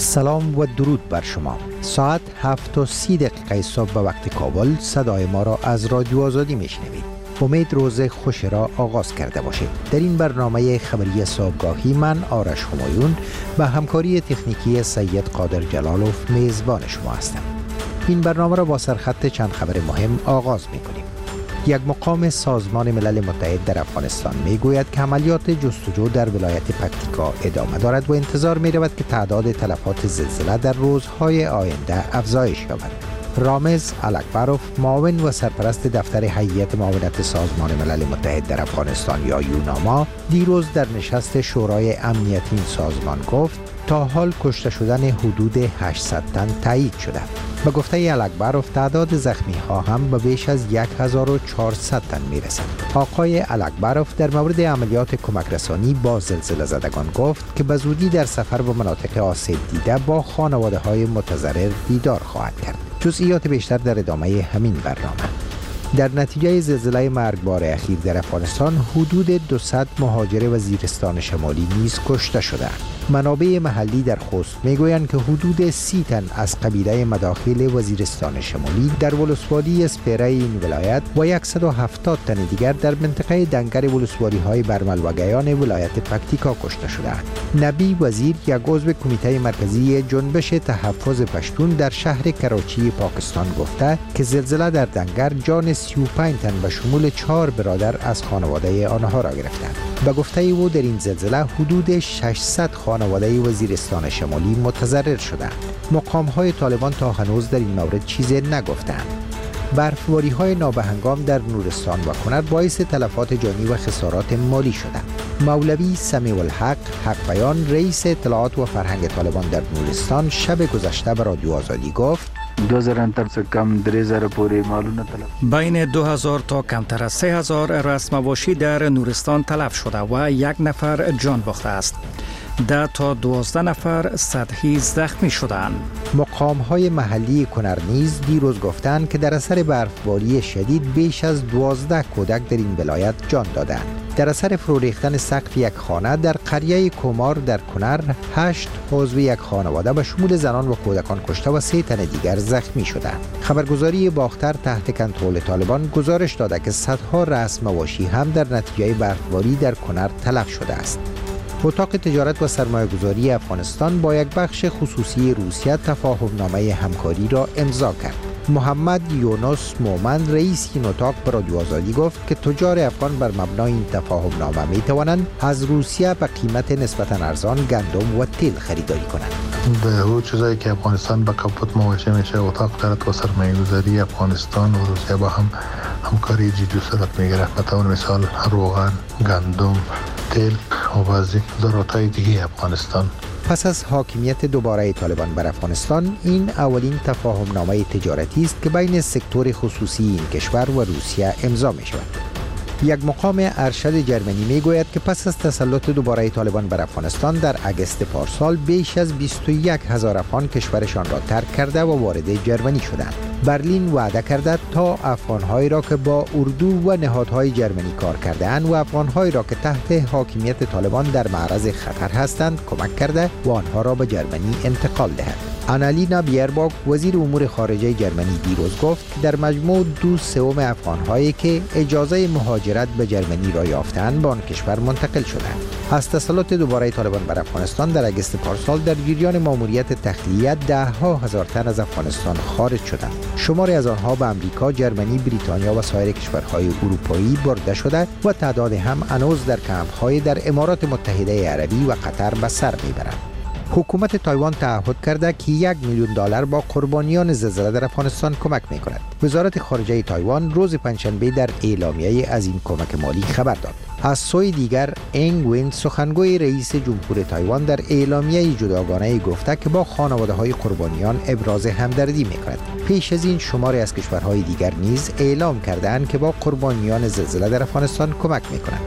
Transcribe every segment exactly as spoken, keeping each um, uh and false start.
سلام و درود بر شما. ساعت هفت و سی دقیقه صبح به وقت کابل صدای ما را از رادیو آزادی میشنوید. امید روز خوش را آغاز کرده باشید. در این برنامه خبری صبحگاهی من آرش همایون به همکاری تکنیکی سید قادر جلالوف میزبان شما هستم. این برنامه را با سرخط چند خبر مهم آغاز میکنیم. یک مقام سازمان ملل متحد در افغانستان میگوید که عملیات جستجو در ولایت پکتیکا ادامه دارد و انتظار می رود که تعداد تلفات زلزله در روزهای آینده افزایش یابد. رامز الکبروف، معاون و سرپرست دفتر هیئت معاونت سازمان ملل متحد در افغانستان یا یوناما، دیروز در نشست شورای امنیت این سازمان گفت تا حال کشته شدن حدود هشتصد تن تایید شده. به گفته الکبروف تعداد زخمی ها هم به بیش از هزار و چهارصد تن می رسد. آقای الکبروف در مورد عملیات کمک رسانی با زلزله زدگان گفت که به زودی در سفر به مناطق آسیب دیده با خانواده های متضرر دیدار خواهد کرد. جزئیات بیشتر در ادامه همین برنامه. در نتیجه زلزله مرگبار اخیر در افغانستان حدود دویست مهاجر وزیرستان شمالی نیز کشته شدند. منابع محلی در خوست میگویند که حدود سی تن از قبیله مداخل وزیرستان شمالی در ولسوالی اسپیره این ولایت و صد و هفتاد تن دیگر در منطقه دنگر ولسوالی های برمل و گیان ولایت پکتیکا کشته شدند. نبی وزیر، یک عضو کمیته مرکزی جنبش تحفظ پشتون در شهر کراچی پاکستان گفته که زلزله در دنگر جان سی و پنج تن به شمول چهار برادر از خانواده آنها را گرفتند. به گفته او در این زلزله حدود ششصد خانواده وزیرستان شمالی متضرر شدند. مقام‌های طالبان تا هنوز در این مورد چیزی نگفتند. برفباری های نابهنگام در نورستان و کنر باعث تلفات جانی و خسارات مالی شده. مولوی سمیع الحق حق بیان، رئیس اطلاعات و فرهنگ طالبان در نورستان، شب گذشته به رادیو آزادی گفت دو هزار تر څخه کم درې زره پورې مالونه تلف بین دو هزار تا کمتر از سه هزار رسم‌واشی در نورستان تلف شده و یک نفر جان باخته است. ده تا دوازده نفر سطحی زخمی شدند. مقام‌های محلی کنر نیز دیروز گفتند که در اثر برفباری شدید بیش از دوازده کودک در این ولایت جان دادند. در اثر فرو ریختن سقف یک خانه در قریه کومار در کنر، هشت عضو یک خانواده به شمول زنان و کودکان کشته و سه تن دیگر زخمی شدند. خبرگزاری باختر تحت کنترل طالبان گزارش داده که صدها رسم‌واشی هم در نتیجه برفباری در کنر تلف شده است. اتاق تجارت و سرمایه‌گذاری افغانستان با یک بخش خصوصی روسیه تفاهم‌نامه همکاری را امضا کرد. محمد یونس مومن، رئیس این اتاق، به رادیو آزادی گفت که تجار افغان بر مبنای این تفاهم‌نامه می‌توانند از روسیه به قیمت نسبتاً ارزان گندم و تیل خریداری کنند. به اون چیزایی که افغانستان با کپوت مواجه میشه، اتاق تجارت و سرمایه‌گذاری افغانستان و روسیه با هم همکاری جدی صورت می‌گیرد. به طور مثال روغن، گندم، تیل و بعضی ضرورت‌های دیگه افغانستان. پس از حاکمیت دوباره طالبان بر افغانستان، این اولین تفاهم‌نامه تجارتی است که بین سکتور خصوصی این کشور و روسیه امضا می شود. یک مقام ارشد جرمنی می گوید که پس از تسلط دوباره طالبان بر افغانستان در اگست پارسال بیش از بیست و یک هزار افغان کشورشان را ترک کرده و وارد جرمنی شدند. برلین وعده کرده تا افغان‌هایی را که با اردو و نهادهای جرمنی کار کرده‌اند و افغان‌هایی را که تحت حاکمیت طالبان در معرض خطر هستند کمک کرده و آنها را به جرمنی انتقال دهد. آنالینا بیرباک، وزیر امور خارجه جرمنی، دیروز گفت که در مجموع دو سوم افغان‌هایی که اجازه مهاجرت به جرمنی را یافتند به آن کشور منتقل شدند. از تسلط دوباره طالبان بر افغانستان در اگست پارسال در جریان ماموریت تخلیه ده ها هزار تن از افغانستان خارج شدند. شماری از آنها به امریکا، جرمنی، بریتانیا و سایر کشورهای اروپایی برده شده و تعداد هم هنوز در کمپ‌های در امارات متحده عربی و قطر به سر میبرند. حکومت تایوان تعهد کرده که یک میلیون دلار با قربانیان زلزله در افغانستان کمک می‌کند. وزارت خارجه تایوان روز پنجشنبه در اعلامیه از این کمک مالی خبر داد. از سوی دیگر، انگ وین، سخنگوی رئیس جمهور تایوان، در اعلامیه جداگانه گفته که با خانواده‌های قربانیان ابراز همدردی می‌کند. پیش از این شماری از کشورهای دیگر نیز اعلام کرده‌اند که با قربانیان زلزله در افغانستان کمک می‌کنند.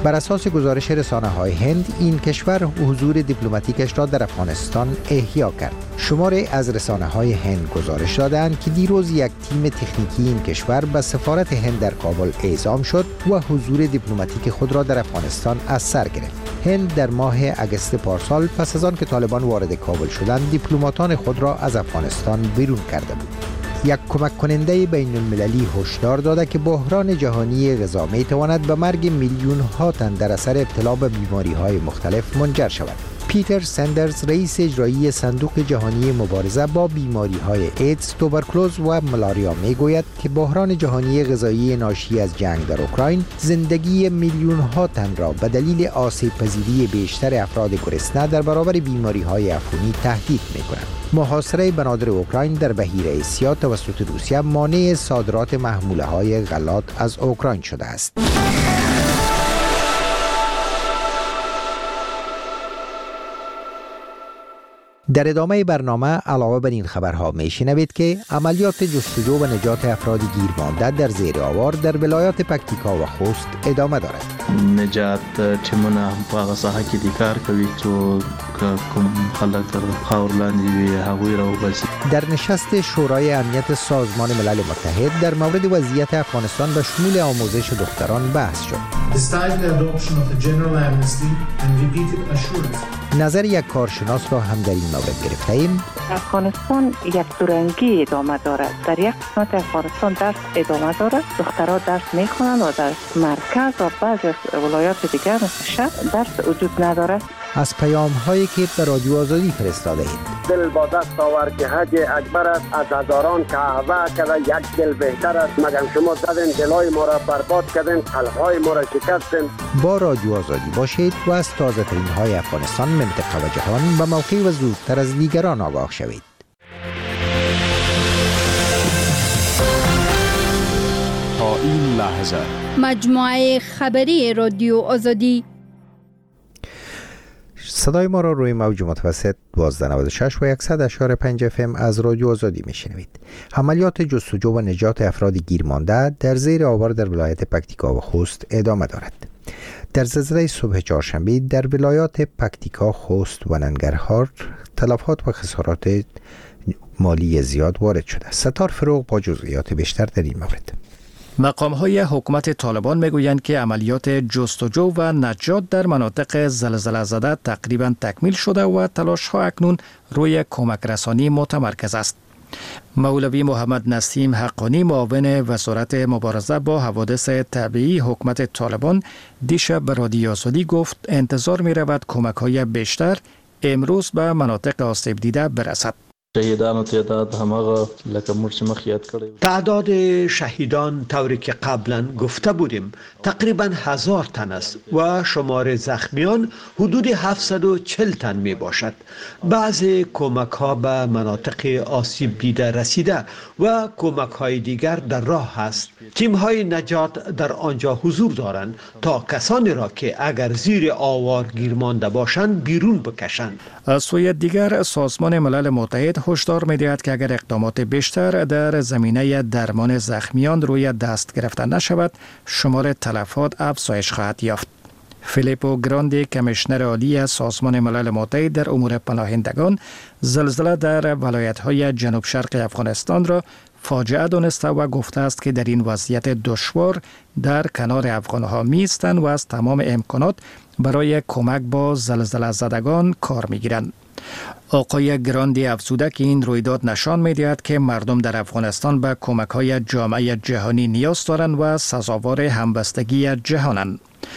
بر اساس گزارش رسانه‌های هند، این کشور حضور دیپلماتیکش را در افغانستان احیا کرد. شماری از رسانه‌های هند گزارش دادند که دیروز یک تیم تکنیکی این کشور به سفارت هند در کابل اعزام شد و حضور دیپلماتیک خود را در افغانستان از سر گرفت. هند در ماه اگست پارسال پس از آن که طالبان وارد کابل شدند، دیپلماتان خود را از افغانستان بیرون کرده بود. یک کمک کننده بین المللی هشدار داده که بحران جهانی غذا می تواند به مرگ میلیون ها تن در اثر ابتلا به بیماری های مختلف منجر شود. پیتر سندرز، رئیس اجرایی صندوق جهانی مبارزه با بیماری های ایدز، توبرکلوز و ملاریا می گوید که بحران جهانی غذایی ناشی از جنگ در اوکراین زندگی میلیون ها تن را به دلیل آسیب پذیری بیشتر افراد گرسنه در برابر بیماری های عفونی تهدید می کند. محاصره بنادر اوکراین در بحیره اسیا توسط روسیه مانع صادرات محموله های غلات از اوکراین شده است. در ادامه برنامه علاوه بر این خبرها میشنوید که عملیات جستجو و نجات افراد گیر مانده در زیر آوار در ولایات پکتیکا و خوست ادامه دارد. نجات تیمونه په هغه ساحه کې د کار کوي چې کوم خلک تر خاور لاندې وي هغوی راوباسي. در نشست شورای امنیت سازمان ملل متحد در مورد وضعیت افغانستان به شمول آموزش دختران بحث شد. نظر یک کارشناس را هم در این مورد گرفته ایم. افغانستان یک دورنگی ادامه دارد. در یک قسمت افغانستان درس ادامه دارد. دخترها درس میخوانند و در مرکز و بعضی ولایات دیگر مثل شهر درس وجود ندارد. از پیام هایی که به رادیو آزادی فرستاده اید. دل با دست آور که حج اکبر است، از هزاران کعبه کرده یک دل بهتر است. مگر شما زدین دلای ما را برباد کردین، قلبهای ما را شکستین. با رادیو آزادی باشید و از تازه ترین های افغانستان، منطقه و جهان به موقع و زودتر از دیگران آگاه شوید. تا این لحظه مجموعه خبری رادیو آزادی. صدای ما را روی موج متوسط دوازده نود و شش و صد و یک و پنج اف ام از رادیو آزادی میشنوید. عملیات جستجو و نجات افراد گیر مانده در زیر آوار در ولایت پکتیکا و خوست ادامه دارد. در زلزله صبح چهارشنبه در ولایات پکتیکا، خوست و ننگرهار تلفات و خسارات مالی زیاد وارد شده. ستار فروغ با جزئیات بیشتر در این مورد. مقام های حکومت طالبان میگویند که عملیات جستجو و نجات در مناطق زلزله زده تقریبا تکمیل شده و تلاش ها اکنون روی کمک رسانی متمرکز است. مولوی محمد نسیم حقانی، معاون وزارت مبارزه با حوادث طبیعی حکومت طالبان، دیشب به رادیو آزادی گفت انتظار می رود کمک های بیشتر امروز به مناطق آسیب دیده برسد. شهیدان تعداد همغه لکه مرچ مخ یاد کړی. تعداد شهیدان طوری که قبلا گفته بودیم تقریبا هزار تن است و شمار زخمیان حدود هفتصد و چهل تن می باشد. بعضی کمک ها به مناطق آسیب دیده رسیده و کمک های دیگر در راه است. تیم های نجات در آنجا حضور دارند تا کسانی را که اگر زیر آوار گیر مانده باشند بیرون بکشند. از سوی دیگر سازمان ملل متحد هشدار می‌دهد که اگر اقدامات بیشتر در زمینه درمان زخمیان روی دست گرفته نشود، شمار تلفات افزایش خواهد یافت. فیلیپو گراندی، کمیشنر عالی سازمان ملل متحد در امور پناهندگان، زلزله در ولایت‌های جنوب شرق افغانستان را فاجعه دانسته و گفته است که در این وضعیت دشوار در کنار افغان‌ها می‌ایستند و از تمام امکانات برای کمک با زلزله زدگان کار می‌گیرند. آقای گراندی افزوده که این رویداد نشان می‌دهد که مردم در افغانستان به کمک‌های جامعه جهانی نیاز دارند و سزاوار همبستگی جهانند.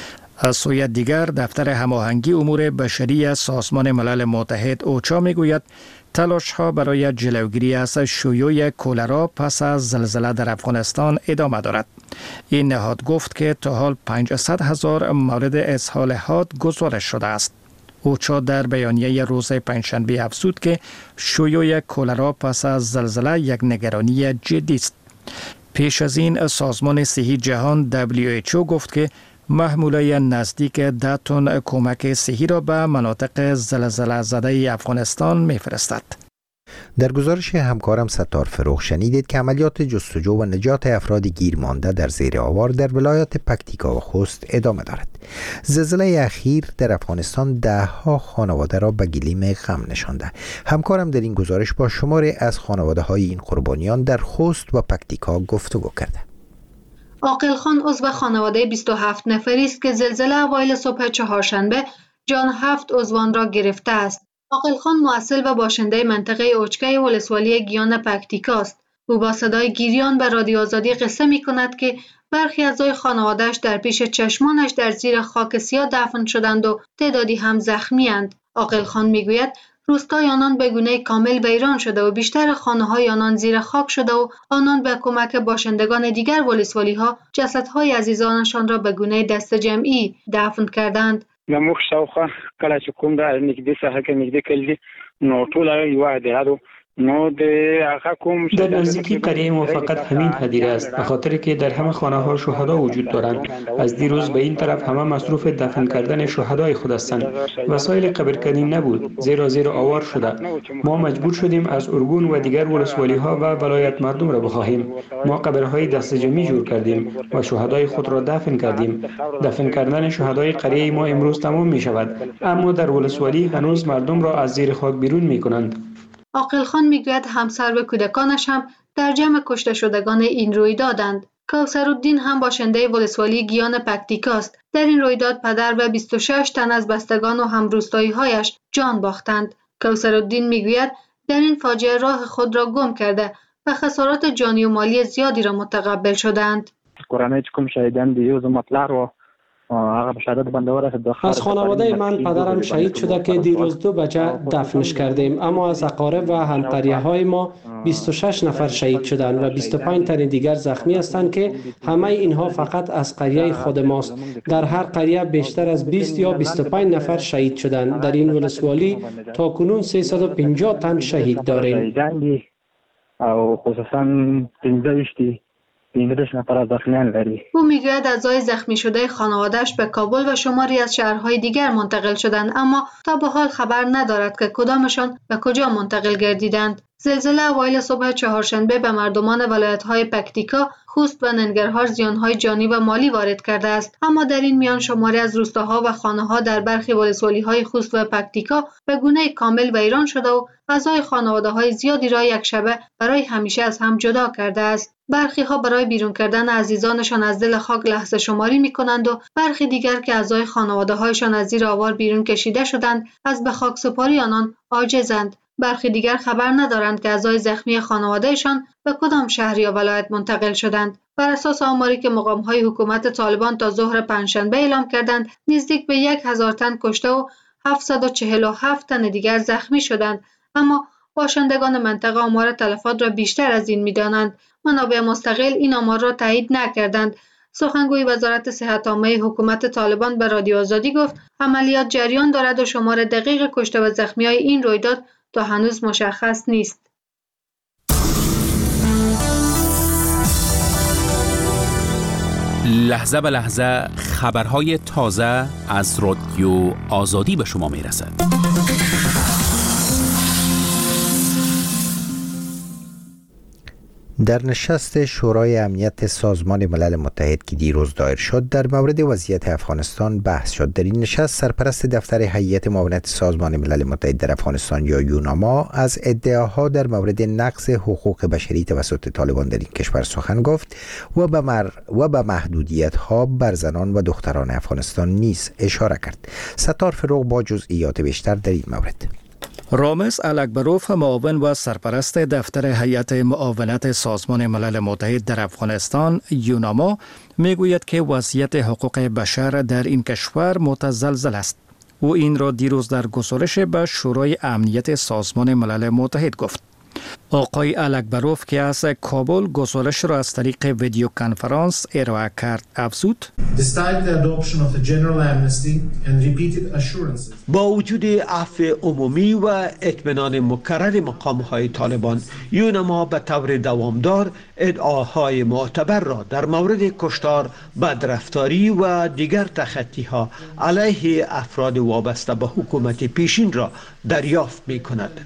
از سوی دیگر دفتر هماهنگی امور بشری سازمان ملل متحد اوچا میگوید تلاش‌ها برای جلوگیری از شیوع کلرا پس از زلزله در افغانستان ادامه دارد. این نهاد گفت که تا حال پانصد هزار مورد اسهال حاد گزارش شده است. اوچا در بیانیه روز پنجشنبه افزود که شیوع کلرا پس از زلزله یک نگرانی جدی است. پیش از این سازمان صحی جهان دبلیو اچ او گفت که محموله نزدیک ده تن کمک صحی را به مناطق زلزله زده افغانستان میفرستد. در گزارش همکارم ستار فروغ شنیدید که عملیات جستجو و نجات افراد گیر مانده در زیر آوار در ولایات پکتیکا و خوست ادامه دارد. زلزله اخیر در افغانستان ده ها خانواده را به گلیم غم نشانده. همکارم در این گزارش با شماری از خانواده های این قربانیان در خوست و پکتیکا گفتگو کرده. عاقل خان عضو خانواده بیست و هفت نفری است که زلزله اوایل صبح چهارشنبه جان هفت عضوان را گرفته است. عاقل خان مؤصل و باشنده منطقه اوچکه ولسوالی گیان پکتیکا است. او با صدای گریان به رادیو آزادی قصه می کند که برخی اعضای خانواده‌اش در پیش چشمانش در زیر خاک سیاه دفن شدند و تعدادی هم زخمی اند. عاقل خان می گوید روستای آنان به گونه کامل ویران شده و بیشتر خانه‌های آنان زیر خاک شده و آنان به کمک باشندگان دیگر ولسوالی‌ها جسدهای عزیزانشان را به گونه دست جمعی دفن کردند. زموږ شاوخوا کله چې کوم دا نږدې ساحه کې نږدې کلی نو ټول یو عادي نو د هغه کوم در نزدیکی قریه ما فقط همین هدیره است، به خاطر که در همه خانه ها شهدا وجود دارند. از دیروز به این طرف همه مصروف دفن کردن شهدای خود هستند. وسایل قبرکنی نبود، زیرا زیر آوار شده. ما مجبور شدیم از ارگون و دیگر ولسوالی ها و ولایت مردم را بخواهیم. ما قبرهای دست جمعی جور کردیم و شهدای خود را دفن کردیم. دفن کردن شهدای قریه ما امروز تمام می شود، اما در ولسوالی هنوز مردم را از زیر خاک بیرون می کنند. عاقل خان میگوید همسر و کودکانش هم در جمع کشته شدگان این رویدادند. کوثرالدین هم باشنده ولسوالی گیان پکتیکا است. در این رویداد پدر و بیست و شش تن از بستگان و همروستایی‌هایش جان باختند. کوثرالدین میگوید در این فاجعه راه خود را گم کرده و خسارات جانی و مالی زیادی را متقبل شدند. قرانه کوم شهیدان دیو زمطلع رو از خانواده من پدرم شهید شده که دیروز دو بچه دفنش کردیم، اما از اقارب و همتریه های ما بیست و شش نفر شهید شدند و بیست و پنج تن دیگر زخمی هستند که همه اینها فقط از قریه خود ماست. در هر قریه بیشتر از بیست یا بیست و پنج نفر شهید شدند. در این ولسوالی تا کنون سیصد و پنجاه تن شهید داریم. او خصوصا پنځه او میگوید اعضای زخمی شده خانواده‌اش به کابل و شماری از شهرهای دیگر منتقل شدند، اما تا به حال خبر ندارد که کدامشان به کجا منتقل گردیدند. زلزله اوایل صبح چهارشنبه به مردمان ولایت‌های پکتیکا، خوست و ننگرهار زیان‌های جانی و مالی وارد کرده است، اما در این میان شماری از روستاها و خانه‌ها در برخی ولسوالی‌های خوست و پکتیکا به گونه کامل ویران شده و اعضای خانواده‌های زیادی را یک شبه برای همیشه از هم جدا کرده است. برخی ها برای بیرون کردن عزیزانشان از دل خاک لحظه شماری می کنند و برخی دیگر که اعضای خانواده هایشان از زیر آوار بیرون کشیده شدند از به خاک سپاری آنان عاجزند. برخی دیگر خبر ندارند که اعضای زخمی خانوادهشان به کدام شهر یا ولایت منتقل شدند. بر اساس آماری که مقام‌های حکومت طالبان تا ظهر پنجشنبه اعلام کردند، نزدیک به یک هزار تن کشته و هفتصد و چهل و هفت تن دیگر زخمی شدند، اما باشندگان منطقه آمار تلفات را بیشتر از این می‌دانند. منابع مستقل این آمار را تایید نکردند. سخنگوی وزارت صحت عامه حکومت طالبان به رادیو آزادی گفت عملیات جریان دارد و شمار دقیق کشته و زخمی‌های این رویداد تا هنوز مشخص نیست. لحظه به لحظه خبرهای تازه از رادیو آزادی به شما میرسد. در نشست شورای امنیت سازمان ملل متحد که دیروز دایر شد در مورد وضعیت افغانستان بحث شد. در این نشست سرپرست دفتر هیئت معاونت سازمان ملل متحد در افغانستان یا یوناما از ادعاها در مورد نقض حقوق بشری توسط طالبان در این کشور سخن گفت و به مر و به محدودیت‌ها بر زنان و دختران افغانستان نیز اشاره کرد. ستار فروغ با جزئیات بیشتر در این مورد. رامز الکبروف، معاون و سرپرست دفتر هیئت معاونت سازمان ملل متحد در افغانستان یوناما میگوید که وضعیت حقوق بشر در این کشور متزلزل است. او این را دیروز در گزارش به شورای امنیت سازمان ملل متحد گفت. آقای الکبروف که از کابل گزارش را از طریق ویدیو کنفرانس ارائه کرد افزود: با وجود عفو عمومی و اطمینان مکرر مقام‌های طالبان، یوناما به طور دوامدار ادعاهای معتبر را در مورد کشتار، بدرفتاری و دیگر تخطی‌ها علیه افراد وابسته به حکومت پیشین را دریافت می‌کند.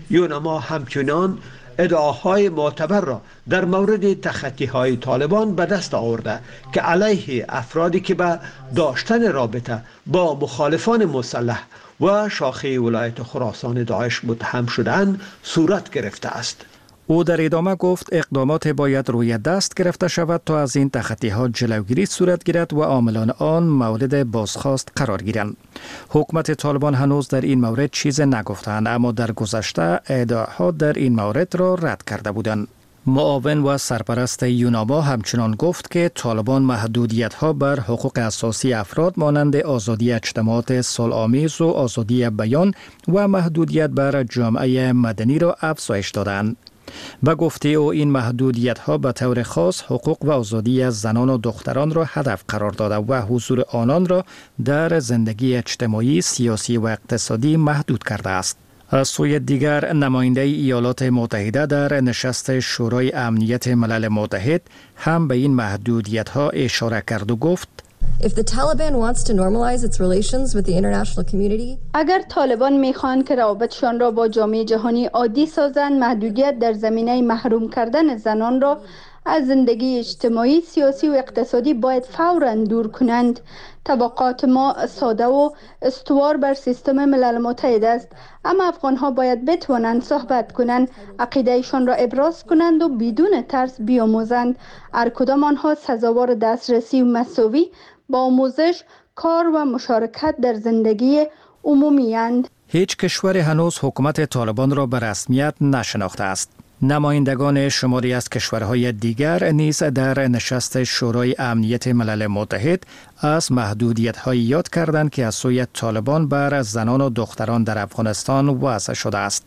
یوناما همچنان ادعاهای معتبر را در مورد تخطی‌های طالبان به دست آورده که علیه افرادی که به داشتن رابطه با مخالفان مسلح و شاخه ولایت خراسان داعش متهم شدند صورت گرفته است. او در ادامه گفت اقدامات باید روی دست گرفته شود تا از این تخطی‌ها جلوگیری صورت گیرد و عاملان آن مورد بازخواست قرار گیرند. حکومت طالبان هنوز در این مورد چیز نگفتند، اما در گذشته ادعاها در این مورد را رد کرده بودند. معاون و سرپرست یوناما همچنان گفت که طالبان محدودیت‌ها بر حقوق اساسی افراد مانند آزادی اجتماعات صلح‌آمیز و آزادی بیان و محدودیت بر جامعه مدنی را افزایش دادند. به گفته او این محدودیت ها به طور خاص حقوق و آزادی از زنان و دختران را هدف قرار داده و حضور آنان را در زندگی اجتماعی، سیاسی و اقتصادی محدود کرده است. از سوی دیگر نماینده ایالات متحده در نشست شورای امنیت ملل متحد هم به این محدودیت ها اشاره کرد و گفت If the Taliban wants to normalize its relations with the international community, اگر طالبان میخوان که روابطشان را با جامعه جهانی عادی سازند، محدودیت در زمینه محروم کردن زنان را از زندگی اجتماعی، سیاسی و اقتصادی باید فوراً دور کنند. توقعات ما ساده و استوار بر سیستم ملل متحد است، اما افغانها باید بتوانند صحبت کنند، عقیدهشان را ابراز کنند و بدون ترس بیاموزند. هر کدام آنها سزاوار دسترسی و مساوی با آموزش، کار و مشارکت در زندگی عمومی اند. هیچ کشور هنوز حکومت طالبان را به رسمیت نشناخته است. نمایندگان شماری از کشورهای دیگر نیز در نشست شورای امنیت ملل متحد از محدودیت‌های یاد کردند که از سوی طالبان بر زنان و دختران در افغانستان وضع شده است.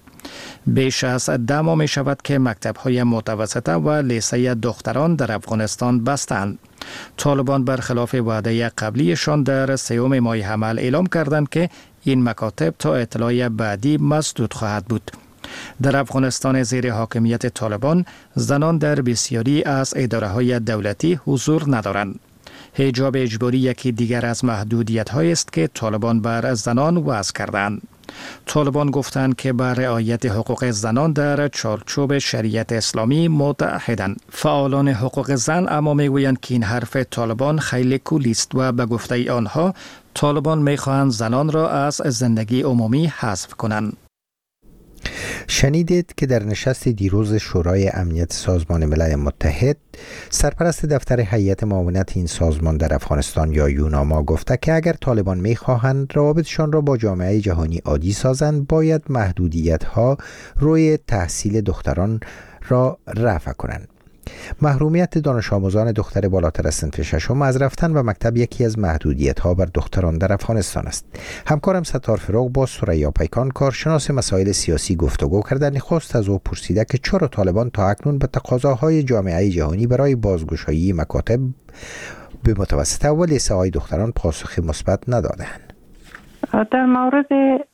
بیش از ده ماه می شود که مکتب‌های متوسطه و لیسه دختران در افغانستان بستند. طالبان برخلاف وعده قبلیشان در سیوم ماه حمل اعلام کردند که این مکاتب تا اطلاع بعدی مسدود خواهد بود. در افغانستان زیر حاکمیت طالبان زنان در بسیاری از اداره‌های دولتی حضور ندارند. حجاب اجباری یکی دیگر از محدودیت‌هایی است که طالبان بر زنان وضع کردند. طالبان گفتند که بر رعایت حقوق زنان در چارچوب شریعت اسلامی متعهدند. فعالان حقوق زن اما میگویند که این حرف طالبان خیلی کلی است و به گفته آنها طالبان میخواهند زنان را از زندگی عمومی حذف کنند. شنیدید که در نشست دیروز شورای امنیت سازمان ملل متحد سرپرست دفتر هیئت معاونت این سازمان در افغانستان یا یوناما گفته که اگر طالبان می‌خواهند روابطشان را با جامعه جهانی عادی سازند، باید محدودیت‌ها روی تحصیل دختران را رفع کنند. محرومیت دانش آموزان دختر بالاتر از صنف ششم از رفتن به مکتب یکی از محدودیت‌ها بر دختران در افغانستان است. همکارم ستار فروغ با ثریا پیکان کارشناس مسائل سیاسی گفتگو کرده. نخست از او پرسیده که چرا طالبان تا اکنون به تقاضاهای جامعه جهانی برای بازگشایی مکاتب به متوسطه و لیسه‌های دختران پاسخ مثبت ندادند. در مورد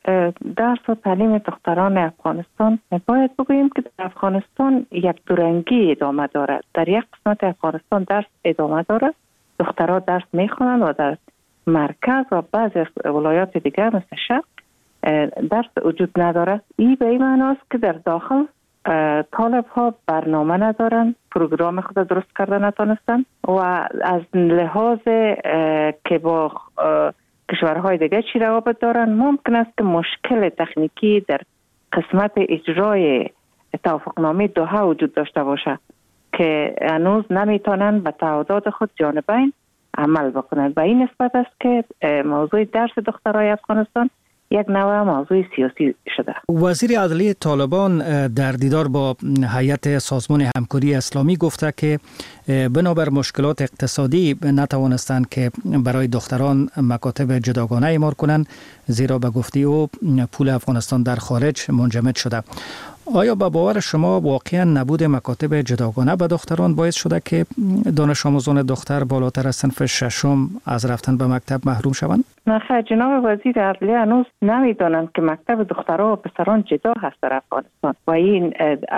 درس و تعلیم دختران افغانستان باید بگوییم که در افغانستان یک دورنگی ادامه دارد. در یک قسمت افغانستان درس ادامه دارد، دخترها درس میخوانند و در مرکز و بعضی ولایات دیگر مثل شرق درس وجود ندارد. این به این معنی است که در داخل طالب ها برنامه ندارند، پروگرام خود درست کرده نتانستند و از لحاظ که با کشورهای دیگه چی روابط دارن، ممکن است که مشکل تکنیکی در قسمت اجرای توافقنامه دوحه وجود داشته باشه که هنوز نمیتونن به تعهدات خود جانبین عمل بکنند. و این نسبت است که موضوع درس دخترای افغانستان یک نوع موضوع سیاسی شده. وزیر عدلیه طالبان در دیدار با هیئت سازمان همکاری اسلامی گفته که بنابر مشکلات اقتصادی نتوانستند که برای دختران مکاتب جداگانه اعمار کنند، زیرا به گفته او پول افغانستان در خارج منجمد شده. آیا به باور شما واقعا نبود مکاتب جداگانه به دختران باعث شده که دانش آموزان دختر بالاتر از صنف ششم از رفتن به مکتب محروم شوند؟ نه، جناب وزیر عدلیه هنوز نمیدانند که مکتب دخترها و پسران جدا هست در افغانستان و این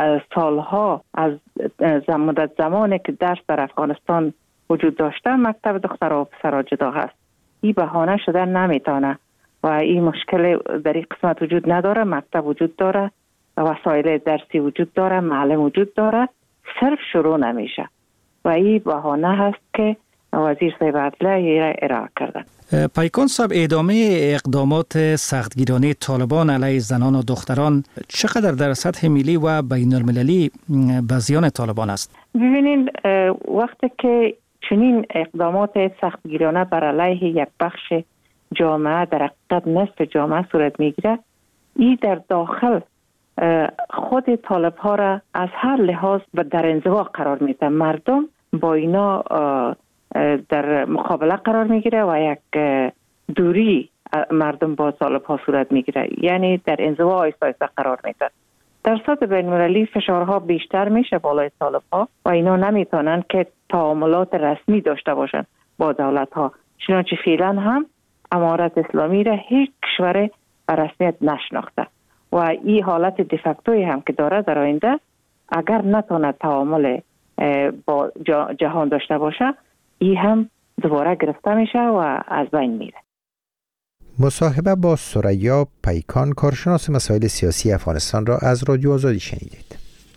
سالها از مدت زمانی که درس در افغانستان وجود داشته مکتب دخترها و پسران جدا هست. این بهانه شده نمیتونه و این مشکل در این قسمت وجود نداره. مکتب وجود داره وسایل درسی وجود داره، معلم وجود داره، صرف شروع نمیشه و این بهانه هست که وزیر صاحب عدلیه را ارائه کردن. پیکان صاحب، ادامه اقدامات سختگیرانه طالبان علیه زنان و دختران چقدر در سطح ملی و بین المللی به زیان طالبان است؟ ببینید وقتی که چنین اقدامات سختگیرانه بر علیه یک بخش جامعه، در حقیقت نصف جامعه صورت میگیره، این در داخل خود طالب ها را از هر لحاظ در انزوا قرار میده. مردم با اینا در مقابله قرار میگیره و یک دوری مردم با طالب ها صورت میگیره، یعنی در انزوا آیسته آیسته قرار میده. در سطح بین المللی فشارها بیشتر میشه بالای طالب ها و اینا نمیتونن که تعاملات رسمی داشته باشن با دولت ها. چنانچه فعلا هم امارت اسلامی را هیچ کشور به رسمیت نشناخته و این حالت دیفکتوی هم که داره در آینده اگر نتونه تعامل با جهان داشته باشه، این هم دوباره گرفته میشه و از بین میره. مصاحبه با ثریا پیکان، کارشناس مسائل سیاسی افغانستان، را از رادیو آزادی شنیدید.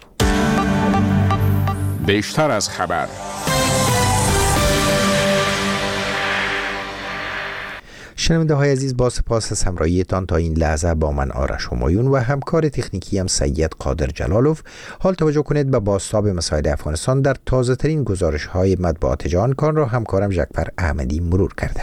بیشتر از خبر. شنونده های عزیز، با سپاس از همراهیتان تا این لحظه با من آرش همایون و همکار تکنیکی هم سید قادر جلالوف. حال توجه کنید به بازتاب مسائل افغانستان در تازه ترین گزارش های مطبوعات جهان. کان را همکارم ژکپر احمدی مرور کرده.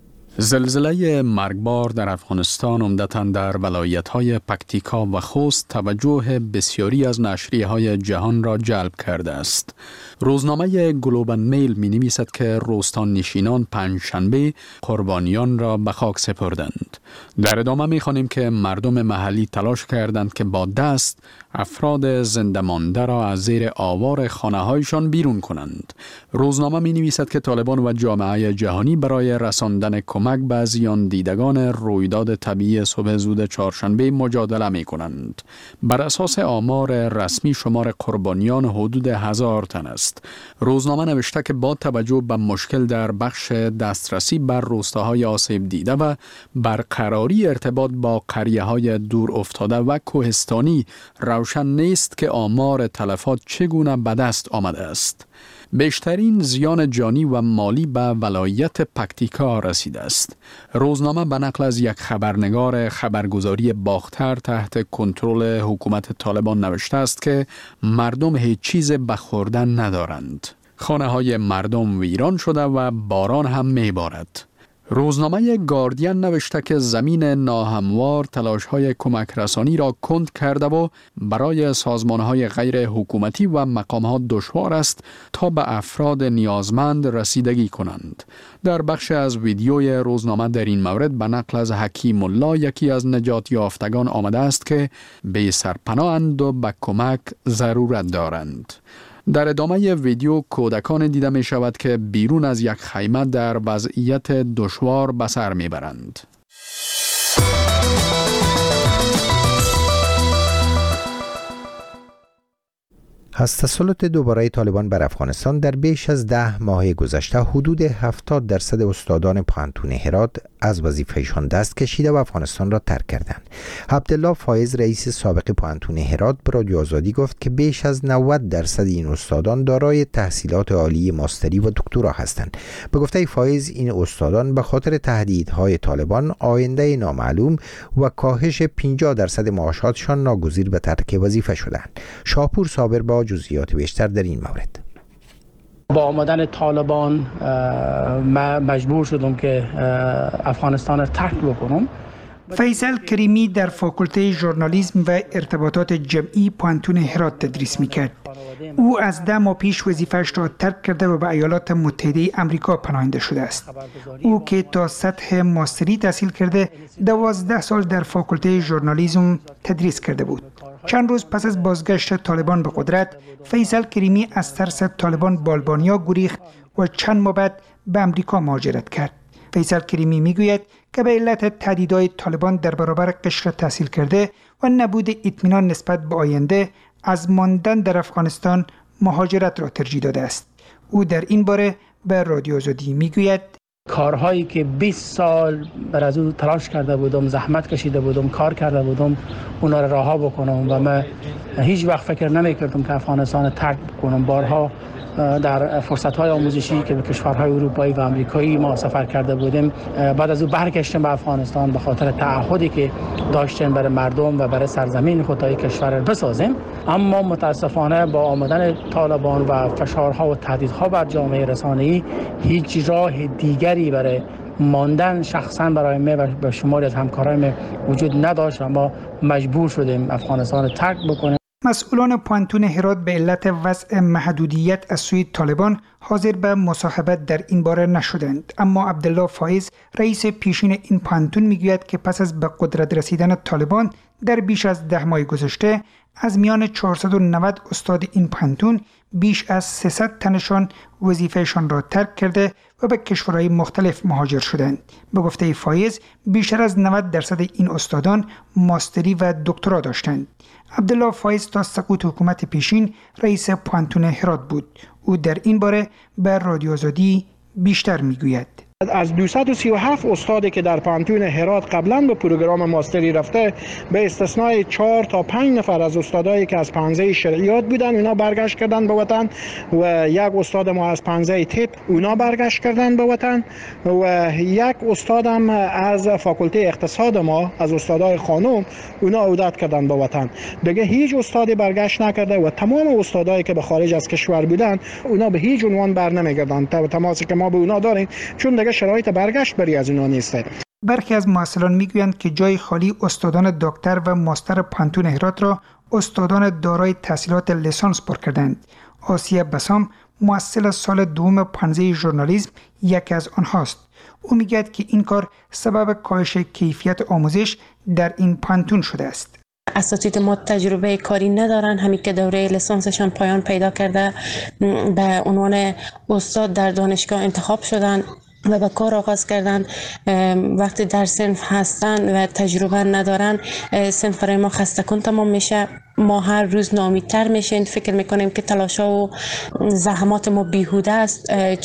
زلزله مرگبار در افغانستان عمدتاً در ولایت‌های پکتیکا و خوست توجه بسیاری از نشریه‌های جهان را جلب کرده است. روزنامه گلوبال میل می‌نویسد که روستان نشینان پنجشنبه قربانیان را به خاک سپردند. در ادامه می‌خوانیم که مردم محلی تلاش کردند که با دست افراد زنده مانده را از زیر آوار خانه‌هایشان بیرون کنند. روزنامه می‌نویسد که طالبان و جامعه جهانی برای رساندن کمک به زیان دیدگان رویداد طبیعی صبح زود چهارشنبه مجادله می‌کنند. بر اساس آمار رسمی شمار قربانیان حدود هزار تن است. روزنامه نوشته که با توجه به مشکل در بخش دسترسی بر روستاهای آسیب دیده و برقراری ارتباط با قریه‌های دور افتاده و کوهستانی، روشن نیست که آمار تلفات چگونه به دست آمده است. بیشترین زیان جانی و مالی به ولایت پکتیکا رسیده است. روزنامه به نقل از یک خبرنگار خبرگزاری باختر تحت کنترل حکومت طالبان نوشته است که مردم هیچ چیز به خوردن ندارند. خانه های مردم ویران شده و باران هم میبارد. روزنامه گاردین نوشته که زمین ناهموار تلاش‌های کمک رسانی را کند کرده و برای سازمان‌های غیر حکومتی و مقام‌ها دشوار است تا به افراد نیازمند رسیدگی کنند. در بخش از ویدیوی روزنامه در این مورد به نقل از حکیم الله، یکی از نجات یافتگان، آمده است که بی سرپناه‌اند و به کمک ضرورت دارند. در ادامه ویدیو کودکان دیده می شود که بیرون از یک خیمه در وضعیت دشوار به سر می برند. از تسلط دوباره طالبان بر افغانستان در بیش از ده ماه گذشته حدود هفتاد درصد استادان پوهنتون هرات از وظیفه‌شان دست کشیده و افغانستان را ترک کردند. عبدالله فایز، رئیس سابق پوهنتون هرات، به رادیو آزادی گفت که بیش از نود درصد این استادان دارای تحصیلات عالی ماستری و دکترا هستند. به گفته فایز، این استادان به خاطر تهدیدهای طالبان، آینده نامعلوم و کاهش پنجاه درصد معاشاتشان ناگزیر به ترک وظیفه شدند. شاپور صابر با جزئیات بیشتر در این مورد. با آمدن طالبان من مجبور شدم که افغانستان را ترک بکنم. فیصل کریمی در فاکولته ژورنالیسم و ارتباطات جمعی پوهنتون هرات تدریس میکرد. او از ده ماه پیش وظیفه‌اش را ترک کرده و به ایالات متحده آمریکا پناهنده شده است. او که تا سطح ماستری تحصیل کرده، دوازده سال در فاکولته ژورنالیسم تدریس کرده بود. چند روز پس از بازگشت طالبان به قدرت، فیصل کریمی از ترس طالبان به آلبانیا گریخت و چند ماه بعد به آمریکا مهاجرت کرد. فیصل کریمی میگوید که به علت تهدیدهای طالبان در برابر قشر تحصیل کرده و نبود اطمینان نسبت به آینده، از ماندن در افغانستان مهاجرت را ترجیح داده است. او در این باره به رادیو آزادی میگوید: کارهایی که بیست سال بر از او تلاش کرده بودم، زحمت کشیده بودم، کار کرده بودم، اونا را رها بکنم و من هیچ وقت فکر نمی کردم که افغانستان ترک بکنم. بارها در فرصت‌های آموزشی که به کشورهای اروپایی و آمریکایی ما سفر کرده بودیم، بعد از او برگشتیم به افغانستان به خاطر تعهدی که داشتیم برای مردم و برای سرزمین خود تا کشور را بسازیم. اما متاسفانه با آمدن طالبان و فشارها و تهدیدها بر جامعه رسانه‌ای هیچ راه دیگری برای ماندن شخصا برای من و به شماری از همکاران وجود نداشت و ما مجبور شدیم افغانستان را ترک بکنیم. مسئولان پانتون هرات به علت وضع محدودیت از سوی طالبان حاضر به مصاحبت در این باره نشدند، اما عبدالله فایز رئیس پیشین این پانتون میگوید که پس از به قدرت رسیدن طالبان در بیش از ده ماه گذشته از میان چهارصد و نود استاد این پانتون بیش از سیصد تنشان وظیفهشان را ترک کرده و به کشورهای مختلف مهاجر شدند. به گفته فایز بیشتر از نود درصد این استادان ماستری و دکترا داشتند. عبدالله فایز تا سقوط حکومت پیشین رئیس پانتون هرات بود. او در این باره به رادیو آزادی بیشتر میگوید. از دویست و سی و هفت استادی که در پانتون هرات قبلا به پروگرام ماستری رفته، به استثنای چهار تا پنج نفر از استادایی که از پانزه شرعیات بودن اونا برگشت کردن به وطن و یک استاد ما از پانزه تپ اونا برگشت کردن به وطن و یک استادم از فاکولته اقتصاد ما از استادای خانم اونا عودت کردن به وطن. دیگه هیچ استادی برگشت نکرده و تمام استادایی که به خارج از کشور بودن اونا به هیچ عنوان بر نمیگردن. تماسی که ما به اونا داریم چون دیگه شرایط برگشت بری از اینا نیسته. برخی از محصلان میگویند که جای خالی استادان دکتر و ماستر پانتون هرات را استادان دارای تحصیلات لیسانس پر کردند. آسیه بسام محصل سال دوم پانزه ژورنالیسم یکی از آنهاست. او میگوید که این کار سبب کاهش کیفیت آموزش در این پانتون شده است. اساتید ما تجربه کاری ندارن، همین که دوره لیسانسشان پایان پیدا کرده به عنوان استاد در دانشگاه انتخاب شدن و به کار آغاز کردن. وقتی در صنف هستن و تجربه ندارن صنف برای ما خسته کن تمام میشه. ما هر روز ناامیدتر میشیم، فکر میکنیم که تلاشا و زحمات ما بیهوده است.